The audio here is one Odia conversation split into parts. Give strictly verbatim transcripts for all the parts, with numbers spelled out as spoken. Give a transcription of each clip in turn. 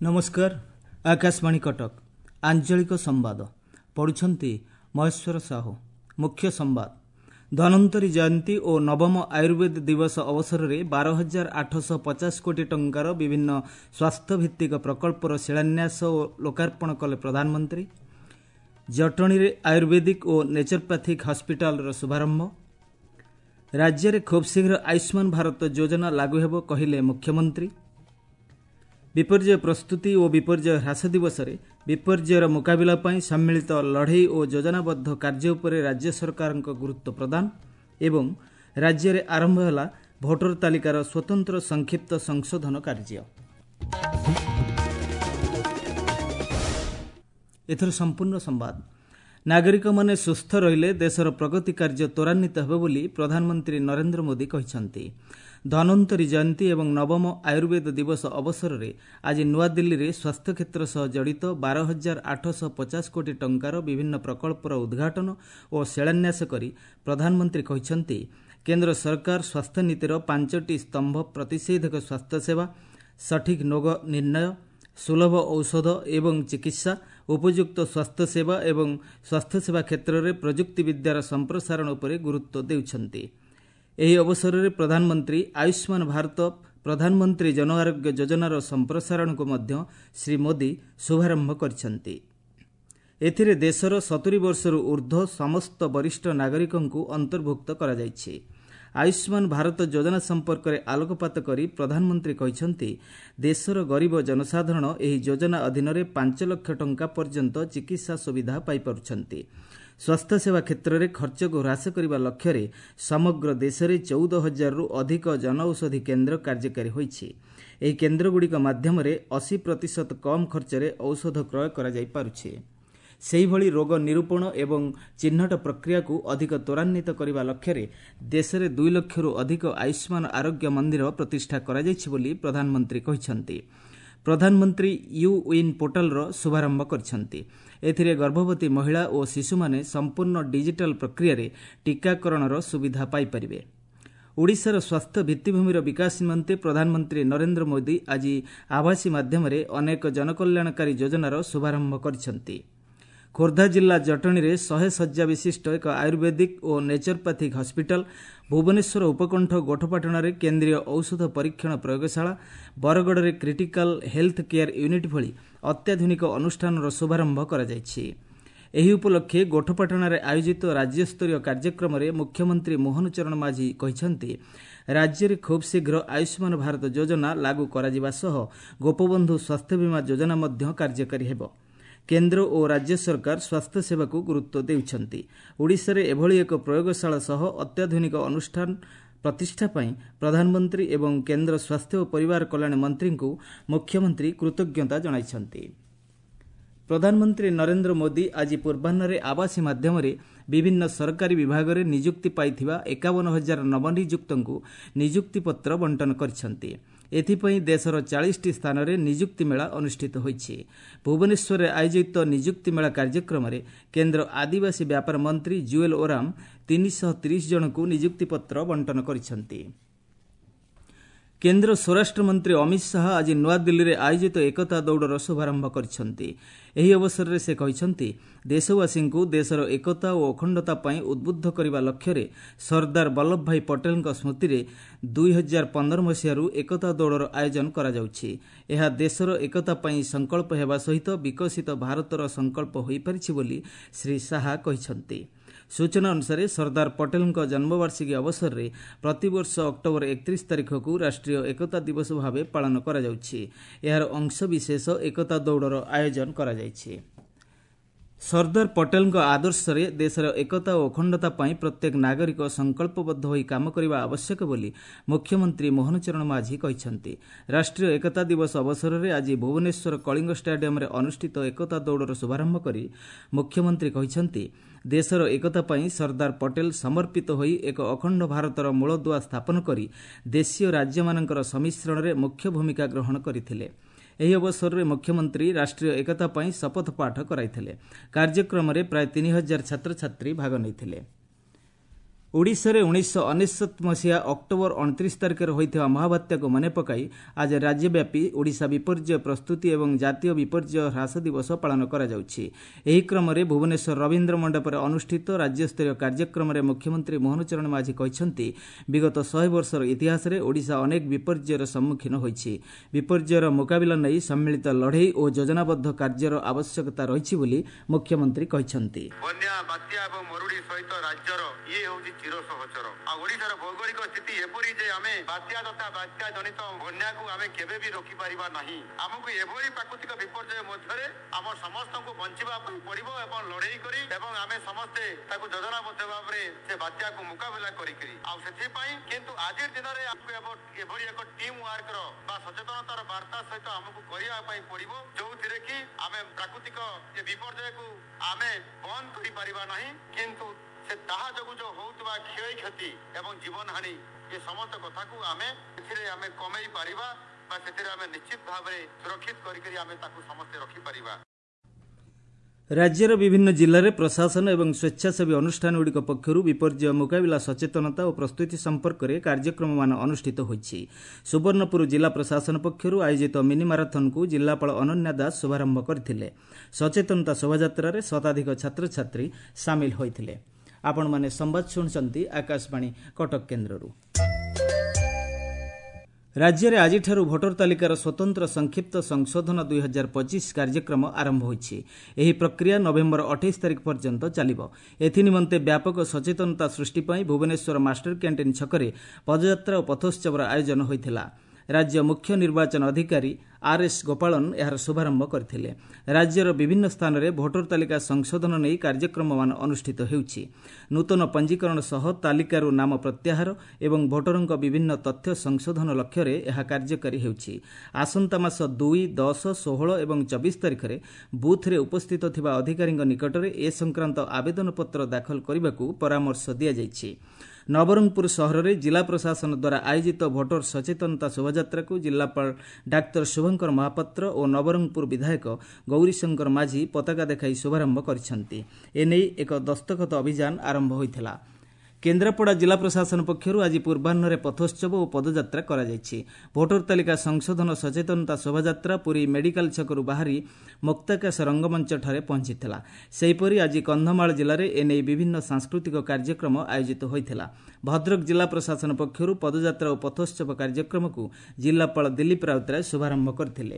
नमस्कार। आकाशवाणी कटक आंचलिक संवाद पढ़ुछंती महेश्वर साहू। मुख्य संवाद। धन्वंतरी जयंती और नवम आयुर्वेद दिवस अवसर में बार हजार आठश पचास कोटी टंकार विभिन्न स्वास्थ्य भित्तिक प्रकल्पर शिलान्यास और लोकार्पण कले प्रधानमंत्री। जटणी रे आयुर्वेदिक और नेचुरोपैथिक हॉस्पिटल शुभारंभ। राज्य में खूब शीघ्र आयुष्मान भारत योजना लागू हेब कहिले मुख्यमंत्री। विपर्यय प्रस्तुति और विपर्यय ह्रास दिवस में विपर्ययर मुकाबला पर सम्मिलित लड़ई और योजनाबद्ध कार्य उपरे राज्य सरकार गुरुत्व प्रदान एवं राज्य में आरंभ है भोटर तालिकार स्वतंत्र संक्षिप्त संशोधन कार्य। एथर संपूर्ण संवाद। नागरिक माने सुस्थ रहिले देशर प्रगति कार्य त्वरान्वित हेब बोली प्रधानमंत्री नरेंद्र मोदी कहिसंती। धन्वंतरी जयंती एवं नवम आयुर्वेद दिवस अवसर में आज नुआदिल्ली रे स्वास्थ्य क्षेत्र सह जड़ित बार हजार आठश पचास कोटी टंकार विभिन्न प्रकल्पर उद्घाटन और शिलान्यास करी प्रधानमंत्री कहिसंती केंद्र सरकार स्वास्थ्य नीतिर पांचटी स्तंभ प्रतिषेधक स्वास्थ्य सेवा, सठिक रोग निर्णय, सुलभ औषध एवं चिकित्सा, उपयुक्त स्वास्थ्य सेवा एवं स्वास्थ्य सेवा क्षेत्र में प्रजुक्ति विद्यार संप्रसारण उपरे गुरुत्व देउछंती। एही अवसर में प्रधानमंत्री आयुष्मान भारत प्रधानमंत्री जन आरोग्य योजनार संप्रसारण को मध्य श्री मोदी शुभारंभ करिसंती। एथिरे देशर सत्तरी वर्षर ऊर्ध्व समस्त वरिष्ठ नागरिकंकु अंतर्भुक्त करा जायछि। आयुष्मान भारत योजना संपर्क में आलोकपात करी प्रधानमंत्री कहिसंती देशर गरीब जनसाधारण एही योजना अधीन रे पांच लाख टंका पर्यंत चिकित्सा सुविधा पाई पारुछंती। स्वास्थ्य सेवा क्षेत्र में खर्च को ह्रास करने लक्ष्य रे समग्र देश में चौदह हजार रु अधिक जनऔषधि केन्द्र कार्यकारी होइछि। एही केन्द्रगुड़िक माध्यम अस्सी प्रतिशत कम खर्च रे औषध क्रय करा जाई पारुछि। सेही भली रोग निरूपण एवं चिन्हट प्रक्रिया को अधिक त्वरान्वित करने लक्ष्य रे देश में दुई लाख रु अधिक आयुष्मान आरोग्य मंदिर प्रतिष्ठा करा जाइछि बोली प्रधानमंत्री कहिसंती। प्रधानमंत्री यू विन पोर्टाल रो शुभारंभ करिसंती। एथिरे गर्भवती महिला और शिशु माने संपूर्ण डिजिटल प्रक्रिया रे टीकाकरण रो सुविधा पाई परिबे। ओडिशार स्वास्थ्य भित्तिभूमिर विकास निमंते प्रधानमंत्री नरेंद्र मोदी आज आभासी माध्यम रे अनेक जनकल्याणकारी योजनार शुभारंभ करिसंती। खोर्धा जिला जटणी रे सौ शज्या विशिष्ट एक आयुर्वेदिक और नेचुरोपैथिक हॉस्पिटल, भुवनेश्वर उपकंठ गोठपाटण रे केंद्रीय औषध परीक्षण प्रयोगशाला, बरगड़ रे क्रिटिकल हेल्थ केयर यूनिट भली अत्याधुनिक अनुष्ठान शुभारंभ करा जायछि। एही उपलक्षे गोठपाटण रे आयोजित राज्यस्तरीय कार्यक्रम रे मुख्यमंत्री मोहन चरण माझी कहिसंती राज्य रे खूब शीघ्र आयुष्मान भारत योजना लागू करा जिबा सह गोपबंधु स्वास्थ्य बीमा योजना मध्य कार्यकारी हेबो। केंद्र और राज्य सरकार स्वास्थ्य सेवा को गुरुत्व देउछंती। ओडिशा रे एभली एक प्रयोगशाला सह अत्याधुनिक अनुष्ठान प्रतिष्ठा पई प्रधानमंत्री एवं केंद्र स्वास्थ्य और परिवार कल्याण मंत्री को मुख्यमंत्री कृतज्ञता जणाइछंती। प्रधानमंत्री नरेंद्र मोदी आज पूर्वाह्न आवासी माध्यम रे विभिन्न सरकारी विभाग रे नियुक्ति पाइथिबा एकावन हजार नवनियुक्तंकु नियुक्ति पत्र बंटन करिसंती। एथिपई देशर चालीस टी स्थान रे नियुक्ति मेला अनुष्ठित होइछि। भुवनेश्वर रे आयोजित नियुक्ति मेला कार्यक्रम रे केंद्र आदिवासी व्यापार मंत्री जुएल ओराम तीन सौ तीस जन को नियुक्ति पत्र बंटन करिसंती। केंद्र स्वराष्ट्र मंत्री अमित शाह आज नुआदिल्ली रे आयोजित एकता दौड़र शुभारंभ करिसंती। एही अवसर रे से कहिसंती देशवासी को देशर एकता और अखंडता पई उद्बुद्ध करने लक्ष्य रे सरदार वल्लभ भाई पटेल स्मृति रे दुई हजार पंद्रह मसीह एकता दौड़र आयोजन करा जाउछि। एहा देशर एकता पई संकल्प हेबा सहित विकसित भारतर संकल्प होई परिछि बोली श्री शाह कहिसंती। सूचना अनुसार सरदार पटेल जन्मवार्षिकी अवसर में प्रतिवर्ष अक्टोबर एकतीस तारिख को राष्ट्रीय एकता दिवस भाव पालन करा जाउछि। एहार अंशविशेष एकता दौड़र आयोजन करा जाइछि। सरदार पटेल आदर्श रे देशर एकता और अखंडता पई प्रत्येक नागरिक संकल्पबद्ध होई काम करबा आवश्यक बोली मुख्यमंत्री मोहन चरण माझी कहिसंती। राष्ट्रीय एकता दिवस अवसर में आज भुवनेश्वर कलिंग स्टेडियम रे अनुष्ठित एकता दौड़र शुभारंभ करी मुख्यमंत्री कहिसंती देशर एकता पई सरदार पटेल समर्पित होई एक अखंड भारतर मूलदुआ स्थापन करी देशीय राज्य मानकर सम्मिश्रण रे मुख्य भूमिका ग्रहण करथिले। एही अवसर में मुख्यमंत्री राष्ट्रीय एकता पई शपथ पाठ कराइथिले। कार्यक्रम रे प्राय तीन हजार छात्र छात्री भाग नैथिले। ओडिशारे उन्नीस अनेशत मसीहा अक्टोबर अणतीस तारिखर होइଥିବା महाबात्याକୁ ମନେ ପକାଇ ଆଜି ରାଜ୍ୟବ୍ୟାପୀ ଓଡ଼ିଶା ବିପର୍ଯ୍ୟୟ ପ୍ରସ୍ତୁତି ଏବଂ ଜାତୀୟ ବିପର୍ଯ୍ୟୟ ହ୍ରାସ ଦିବସ ପାଳନ କରାଯାଉଛି। ଏହି କ୍ରମରେ ଭୁବନେଶ୍ୱର ରବୀନ୍ଦ୍ର ମଣ୍ଡପରେ ଅନୁଷ୍ଠିତ ରାଜ୍ୟସ୍ତରୀୟ କାର୍ଯ୍ୟକ୍ରମରେ ମୁଖ୍ୟମନ୍ତ୍ରୀ ମୋହନ ଚରଣ ମାଝୀ କହିଛନ୍ତି, ବିଗତ ଶହେ ବର୍ଷର ଇତିହାସରେ ଓଡ଼ିଶା ଅନେକ ବିପର୍ଯ୍ୟୟର ସମ୍ମୁଖୀନ ହୋଇଛି। ବିପର୍ଯ୍ୟୟର ମୁକାବିଲା ନେଇ ସମ୍ମିଳିତ ଲଢ଼େଇ ଓ ଯୋଜନାବଦ୍ଧ କାର୍ଯ୍ୟର ଆବଶ୍ୟକତା ରହିଛି ବୋଲି ମୁଖ୍ୟମନ୍ତ୍ରୀ କହିଛନ୍ତି। ବନ୍ୟା, ବାତ୍ୟା ଏବଂ ମରୁଡ଼ି ସହିତ ରାଜ୍ୟର ଇଏ ହେଉଛି ଚିର ସହଚର। ଆଉ ଓଡ଼ିଶାର ଭୌଗୋଳିକ ସ୍ଥିତି ଏପରି ଯେ ଆମେ ବାତ୍ୟା ତଥା ବାତ୍ୟା ଜନିତ ବନ୍ୟାକୁ ଆମେ କେବେ ବି ରୋକିପାରିବା ନାହିଁ। ଆମକୁ ଏଭଳି ପ୍ରାକୃତିକ ବିପର୍ଯ୍ୟୟ ମଧ୍ୟରେ ଆମ ସମସ୍ତଙ୍କୁ ବଞ୍ଚିବା ପାଇଁ ପଡ଼ିବ ଏବଂ ଲଢ଼େଇ କରି ଏବଂ ଆମେ ସମସ୍ତେ ତାକୁ ଯୋଜନାବଦ୍ଧ ଭାବରେ ସେ ବାତ୍ୟାକୁ ମୁକାବିଲା କରିକିରି ଆଉ ସେଥିପାଇଁ କିନ୍ତୁ ଆଜିର ଦିନରେ ଏଭଳି ଏକ ଟିମ୍ ୱାର୍କର ବା ସଚେତନତାର ବାର୍ତ୍ତା ସହିତ ଆମକୁ କରିବା ପାଇଁ ପଡ଼ିବ, ଯୋଉଥିରେ କି ଆମେ ପ୍ରାକୃତିକ ଏ ବିପର୍ଯ୍ୟୟକୁ ଆମେ ବନ୍ଦ କରିପାରିବା ନାହିଁ, କିନ୍ତୁ ସେ ତାହା ଯୋଗୁଁ ଯୋଉ ହେଉଥିବା କ୍ଷୟକ୍ଷତି ଏବଂ ଜୀବନହାନି ଏ ସମସ୍ତ କଥାକୁ ଆମେ ସେଥିରେ ଆମେ କମେଇ ପାରିବା ବା ସେଥିରେ ଆମେ ନିଶ୍ଚିତ ଭାବରେ ସୁରକ୍ଷିତ କରିକରି ଆମେ ତାକୁ ସମସ୍ତେ ରଖିପାରିବା। ରାଜ୍ୟର ବିଭିନ୍ନ ଜିଲ୍ଲାରେ ପ୍ରଶାସନ ଏବଂ ସ୍ୱେଚ୍ଛାସେବୀ ଅନୁଷ୍ଠାନଗୁଡ଼ିକ ପକ୍ଷରୁ ବିପର୍ଯ୍ୟୟ ମୁକାବିଲା ସଚେତନତା ଓ ପ୍ରସ୍ତୁତି ସମ୍ପର୍କରେ କାର୍ଯ୍ୟକ୍ରମମାନ ଅନୁଷ୍ଠିତ ହୋଇଛି। ସୁବର୍ଣ୍ଣପୁର ଜିଲ୍ଲା ପ୍ରଶାସନ ପକ୍ଷରୁ ଆୟୋଜିତ ମିନି ମାରାଥନ୍କୁ ଜିଲ୍ଲାପାଳ ଅନନ୍ୟା ଦାସ ଶୁଭାରମ୍ଭ କରିଥିଲେ। ସଚେତନତା ଶୋଭାଯାତ୍ରାରେ ଶତାଧିକ ଛାତ୍ରଛାତ୍ରୀ ସାମିଲ ହୋଇଥିଲେ। ଆପଣମାନେ ସମ୍ବାଦ ଶୁଣୁଛନ୍ତି ଆକାଶବାଣୀ କଟକ କେନ୍ଦ୍ରରୁ। ରାଜ୍ୟରେ ଆଜିଠାରୁ ଭୋଟର ତାଲିକାର ସ୍ୱତନ୍ତ୍ର ସଂକ୍ଷିପ୍ତ ସଂଶୋଧନ ଦୁଇ ହଜାର ପଚିଶ କାର୍ଯ୍ୟକ୍ରମ ଆରମ୍ଭ ହୋଇଛି। ଏହି ପ୍ରକ୍ରିୟା ନଭେମ୍ବର ଅଠେଇଶ ତାରିଖ ପର୍ଯ୍ୟନ୍ତ ଚାଲିବ। ଏଥିନିମନ୍ତେ ବ୍ୟାପକ ସଚେତନତା ସୃଷ୍ଟି ପାଇଁ ଭୁବନେଶ୍ୱର ମାଷ୍ଟର କ୍ୟାଣ୍ଟିନ୍ ଛକରେ ପଦଯାତ୍ରା ଓ ପଥୋତ୍ସବର ଆୟୋଜନ ହୋଇଥିଲା। ରାଜ୍ୟ ମୁଖ୍ୟ ନିର୍ବାଚନ ଅଧିକାରୀ ଆର୍ଏସ୍ ଗୋପାଳନ ଏହାର ଶୁଭାରମ୍ଭ କରିଥିଲେ। ରାଜ୍ୟର ବିଭିନ୍ନ ସ୍ଥାନରେ ଭୋଟର ତାଲିକା ସଂଶୋଧନ ନେଇ କାର୍ଯ୍ୟକ୍ରମମାନ ଅନୁଷ୍ଠିତ ହେଉଛି। ନୂତନ ପଞ୍ଜୀକରଣ ସହ ତାଲିକାରୁ ନାମ ପ୍ରତ୍ୟାହାର ଏବଂ ଭୋଟରଙ୍କ ବିଭିନ୍ନ ତଥ୍ୟ ସଂଶୋଧନ ଲକ୍ଷ୍ୟରେ ଏହା କାର୍ଯ୍ୟକାରୀ ହେଉଛି। ଆସନ୍ତା ମାସ ଦୁଇ, ଦଶ, ଷୋହଳ ଏବଂ ଚବିଶ ତାରିଖରେ ବୁଥରେ ଉପସ୍ଥିତ ଥିବା ଅଧିକାରୀଙ୍କ ନିକଟରେ ଏ ସଂକ୍ରାନ୍ତ ଆବେଦନପତ୍ର ଦାଖଲ କରିବାକୁ ପରାମର୍ଶ ଦିଆଯାଇଛି। ନବରଙ୍ଗପୁର ସହରରେ ଜିଲ୍ଲା ପ୍ରଶାସନ ଦ୍ୱାରା ଆୟୋଜିତ ଭୋଟର ସଚେତନତା ଶୋଭାଯାତ୍ରାକୁ ଜିଲ୍ଲାପାଳ ଡାକ୍ତର ଶୁଭଙ୍କର ମହାପାତ୍ର ଓ ନବରଙ୍ଗପୁର ବିଧାୟକ ଗୌରୀଶଙ୍କର ମାଝୀ ପତାକା ଦେଖାଇ ଶୁଭାରମ୍ଭ କରିଛନ୍ତି। ଏନେଇ ଏକ ଦସ୍ତଖତ ଅଭିଯାନ ଆରମ୍ଭ ହୋଇଥିଲା। କେନ୍ଦ୍ରାପଡ଼ା ଜିଲ୍ଲା ପ୍ରଶାସନ ପକ୍ଷରୁ ଆଜି ପୂର୍ବାହ୍ନରେ ପଥୋତ୍ସବ ଓ ପଦଯାତ୍ରା କରାଯାଇଛି। ଭୋଟର ତାଲିକା ସଂଶୋଧନ ସଚେତନତା ଶୋଭାଯାତ୍ରା ପୁରୀ ମେଡିକାଲ ଛକରୁ ବାହାରି ମୁକ୍ତାକାଶ ରଙ୍ଗମଞ୍ଚଠାରେ ପହଞ୍ଚିଥିଲା। ସେହିପରି ଆଜି କନ୍ଧମାଳ ଜିଲ୍ଲାରେ ଏନେଇ ବିଭିନ୍ନ ସାଂସ୍କୃତିକ କାର୍ଯ୍ୟକ୍ରମ ଆୟୋଜିତ ହୋଇଥିଲା। ଭଦ୍ରକ ଜିଲ୍ଲା ପ୍ରଶାସନ ପକ୍ଷରୁ ପଦଯାତ୍ରା ଓ ପଥୋତ୍ସବ କାର୍ଯ୍ୟକ୍ରମକୁ ଜିଲ୍ଲାପାଳ ଦିଲ୍ଲୀପ ରାଉତରାୟ ଶୁଭାରମ୍ଭ କରିଥିଲେ।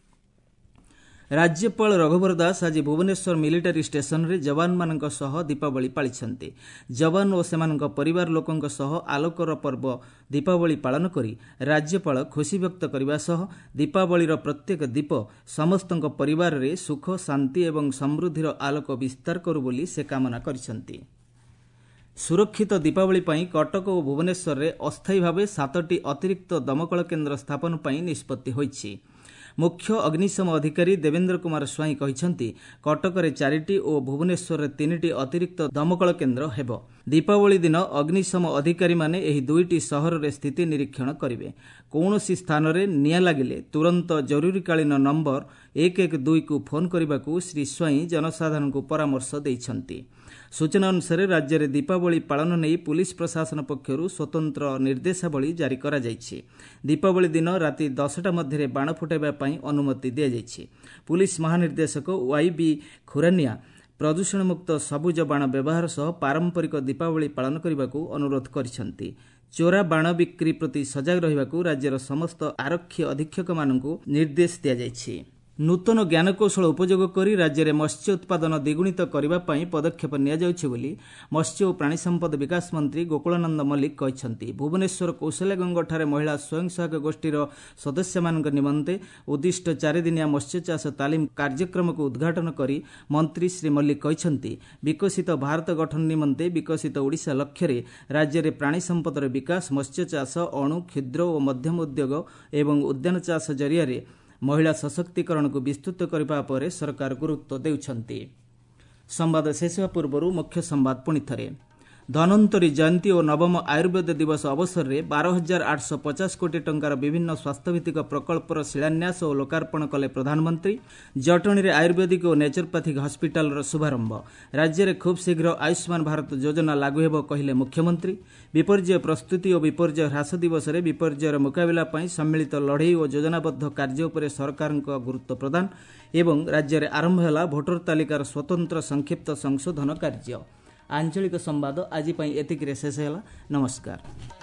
ରାଜ୍ୟପାଳ ରଘୁବର ଦାସ ଆଜି ଭୁବନେଶ୍ୱର ମିଲିଟାରୀ ଷ୍ଟେସନରେ ଯବାନମାନଙ୍କ ସହ ଦୀପାବଳି ପାଳିଛନ୍ତି। ଯବାନ ଓ ସେମାନଙ୍କ ପରିବାର ଲୋକଙ୍କ ସହ ଆଲୋକର ପର୍ବ ଦୀପାବଳି ପାଳନ କରି ରାଜ୍ୟପାଳ ଖୁସି ବ୍ୟକ୍ତ କରିବା ସହ ଦୀପାବଳିର ପ୍ରତ୍ୟେକ ଦୀପ ସମସ୍ତଙ୍କ ପରିବାରରେ ସୁଖ, ଶାନ୍ତି ଏବଂ ସମୃଦ୍ଧିର ଆଲୋକ ବିସ୍ତାର କରୁ ବୋଲି ସେ କାମନା କରିଛନ୍ତି। ସୁରକ୍ଷିତ ଦୀପାବଳି ପାଇଁ କଟକ ଓ ଭୁବନେଶ୍ୱରରେ ଅସ୍ଥାୟୀ ଭାବେ ସାତଟି ଅତିରିକ୍ତ ଦମକଳ କେନ୍ଦ୍ର ସ୍ଥାପନ ପାଇଁ ନିଷ୍ପତ୍ତି ହୋଇଛି। ମୁଖ୍ୟ ଅଗ୍ନିଶମ ଅଧିକାରୀ ଦେବେନ୍ଦ୍ର କୁମାର ସ୍ୱାଇଁ କହିଛନ୍ତି, କଟକରେ ଚାରିଟି ଓ ଭୁବନେଶ୍ୱରରେ ତିନିଟି ଅତିରିକ୍ତ ଦମକଳ କେନ୍ଦ୍ର ହେବ। ଦୀପାବଳି ଦିନ ଅଗ୍ନିଶମ ଅଧିକାରୀମାନେ ଏହି ଦୁଇଟି ସହରରେ ସ୍ଥିତି ନିରୀକ୍ଷଣ କରିବେ। କୌଣସି ସ୍ଥାନରେ ନିଆଁ ଲାଗିଲେ ତୁରନ୍ତ ଜରୁରୀକାଳୀନ ନମ୍ବର ଏକ ଏକ ଦୁଇକୁ ଫୋନ୍ କରିବାକୁ ଶ୍ରୀ ସ୍ୱାଇଁ ଜନସାଧାରଣଙ୍କୁ ପରାମର୍ଶ ଦେଇଛନ୍ତି। ସୂଚନା ଅନୁସାରେ ରାଜ୍ୟରେ ଦୀପାବଳି ପାଳନ ନେଇ ପୁଲିସ ପ୍ରଶାସନ ପକ୍ଷରୁ ସ୍ୱତନ୍ତ୍ର ନିର୍ଦ୍ଦେଶାବଳୀ ଜାରି କରାଯାଇଛି। ଦୀପାବଳି ଦିନ ରାତି ଦଶଟା ମଧ୍ୟରେ ବାଣ ଫୁଟାଇବା ପାଇଁ ଅନୁମତି ଦିଆଯାଇଛି। ପୁଲିସ ମହାନିର୍ଦ୍ଦେଶକ ୱାଇ ବି ଖୁରାନିଆ ପ୍ରଦୂଷଣମୁକ୍ତ ସବୁଜ ବାଣ ବ୍ୟବହାର ସହ ପାରମ୍ପରିକ ଦୀପାବଳି ପାଳନ କରିବାକୁ ଅନୁରୋଧ କରିଛନ୍ତି। ଚୋରା ବାଣ ବିକ୍ରି ପ୍ରତି ସଜାଗ ରହିବାକୁ ରାଜ୍ୟର ସମସ୍ତ ଆରକ୍ଷୀ ଅଧୀକ୍ଷକମାନଙ୍କୁ ନିର୍ଦ୍ଦେଶ ଦିଆଯାଇଛି। ନୂତନ ଜ୍ଞାନକୌଶଳ ଉପଯୋଗ କରି ରାଜ୍ୟରେ ମତ୍ସ୍ୟ ଉତ୍ପାଦନ ଦ୍ୱିଗୁଣିତ କରିବା ପାଇଁ ପଦକ୍ଷେପ ନିଆଯାଉଛି ବୋଲି ମତ୍ସ୍ୟ ଓ ପ୍ରାଣୀ ସମ୍ପଦ ବିକାଶ ମନ୍ତ୍ରୀ ଗୋକୁଳାନନ୍ଦ ମଲ୍ଲିକ କହିଛନ୍ତି। ଭୁବନେଶ୍ୱର କୌଶଲ୍ୟାଗଞ୍ଜଠାରେ ମହିଳା ସ୍ୱୟଂ ସହାୟକ ଗୋଷ୍ଠୀର ସଦସ୍ୟମାନଙ୍କ ନିମନ୍ତେ ଉଦ୍ଦିଷ୍ଟ ଚାରିଦିନିଆ ମତ୍ସ୍ୟଚାଷ ତାଲିମ କାର୍ଯ୍ୟକ୍ରମକୁ ଉଦ୍ଘାଟନ କରି ମନ୍ତ୍ରୀ ଶ୍ରୀ ମଲ୍ଲିକ କହିଛନ୍ତି, ବିକଶିତ ଭାରତ ଗଠନ ନିମନ୍ତେ ବିକଶିତ ଓଡ଼ିଶା ଲକ୍ଷ୍ୟରେ ରାଜ୍ୟରେ ପ୍ରାଣୀ ସମ୍ପଦର ବିକାଶ, ମତ୍ସ୍ୟଚାଷ, ଅଣୁ, କ୍ଷୁଦ୍ର ଓ ମଧ୍ୟମ ଉଦ୍ୟୋଗ ଏବଂ ଉଦ୍ୟାନ ଚାଷ ଜରିଆରେ ମହିଳା ସଶକ୍ତିକରଣକୁ ବିସ୍ତୃତ କରିବା ଉପରେ ସରକାର ଗୁରୁତ୍ୱ ଦେଉଛନ୍ତି। ସମ୍ବାଦ ଶେଷ ହେବା ପୂର୍ବରୁ ମୁଖ୍ୟ ସମ୍ବାଦ ପୁଣି ଥରେ। ଧନ୍ୱନ୍ତରୀ ଜୟନ୍ତୀ ଓ ନବମ ଆୟୁର୍ବେଦ ଦିବସ ଅବସରରେ ବାର ହଜାର ଆଠଶହ ପଚାଶ କୋଟି ଟଙ୍କାର ବିଭିନ୍ନ ସ୍ୱାସ୍ଥ୍ୟଭିତ୍ତିକ ପ୍ରକଳ୍ପର ଶିଳାନ୍ୟାସ ଓ ଲୋକାର୍ପଣ କଲେ ପ୍ରଧାନମନ୍ତ୍ରୀ। ଜଟଣୀରେ ଆୟୁର୍ବେଦିକ ଓ ନେଚରପାଥିକ ହସ୍ପିଟାଲର ଶୁଭାରମ୍ଭ। ରାଜ୍ୟରେ ଖୁବ୍ ଶୀଘ୍ର ଆୟୁଷ୍ମାନ ଭାରତ ଯୋଜନା ଲାଗୁ ହେବ କହିଲେ ମୁଖ୍ୟମନ୍ତ୍ରୀ। ବିପର୍ଯ୍ୟୟ ପ୍ରସ୍ତୁତି ଓ ବିପର୍ଯ୍ୟୟ ହ୍ରାସ ଦିବସରେ ବିପର୍ଯ୍ୟୟର ମୁକାବିଲା ପାଇଁ ସମ୍ମିଳିତ ଲଢ଼େଇ ଓ ଯୋଜନାବଦ୍ଧ କାର୍ଯ୍ୟ ଉପରେ ସରକାରଙ୍କ ଗୁରୁତ୍ୱ ପ୍ରଦାନ ଏବଂ ରାଜ୍ୟରେ ଆରମ୍ଭ ହେଲା ଭୋଟର ତାଲିକାର ସ୍ୱତନ୍ତ୍ର ସଂକ୍ଷିପ୍ତ ସଂଶୋଧନ କାର୍ଯ୍ୟ। ଆଞ୍ଚଳିକ ସମ୍ବାଦ ଆଜି ପାଇଁ ଏତିକିରେ ଶେଷ ହେଲା। ନମସ୍କାର।